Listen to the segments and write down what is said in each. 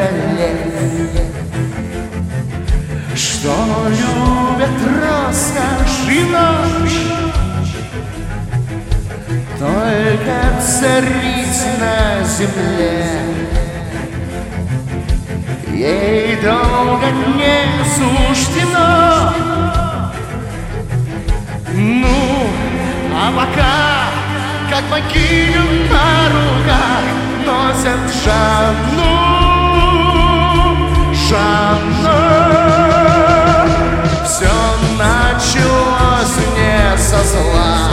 королев, что любят роскошь и ночь, только царить на земле ей долго не суждено. Ну, а пока, как богиню на руках, носят Жанну, Жанну. Все началось не со зла,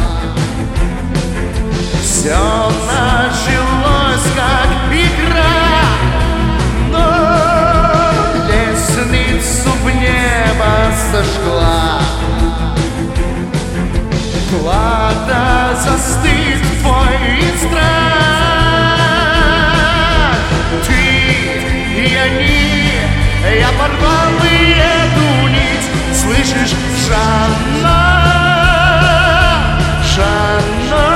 все началось как игра, но лестницу в небо сожгла. Плата застыт твой страх, ты и они, я порвал и эту нить, слышишь, Жанна, Жанна.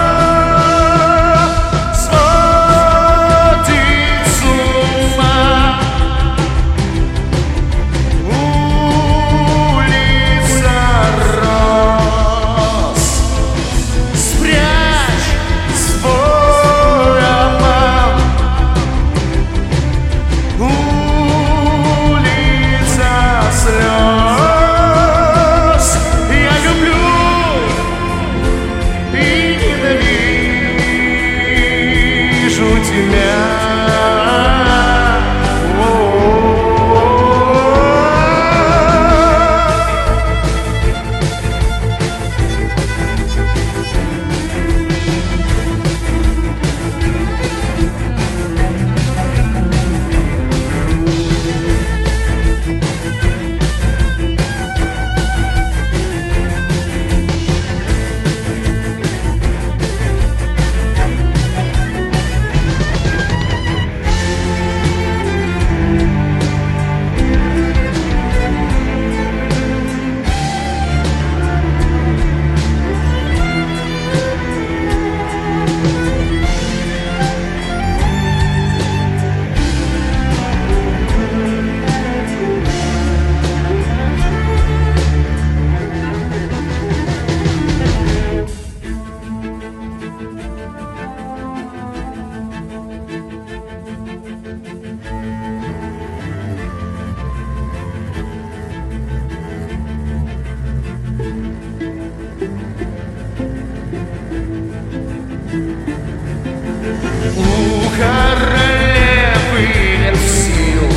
У королевы нет сил,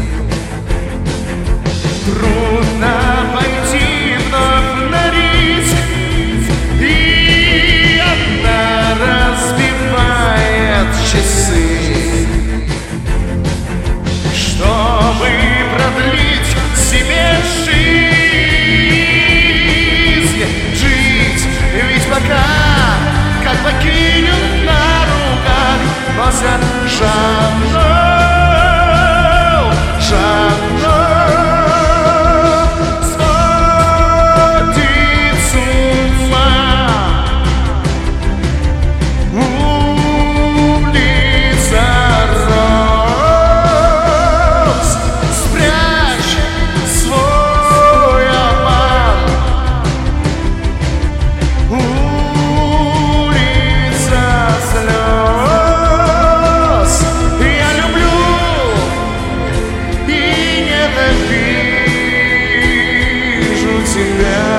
трудно пойти вновь на риск, и она разбивает часы, чтобы продлить себе жизнь. Жить ведь пока, как богиню на руках, носят Жанну, Жанну. Сводит с ума улица роз. Спрячь свой обман, улица слез. Я люблю и ненавижу тебя.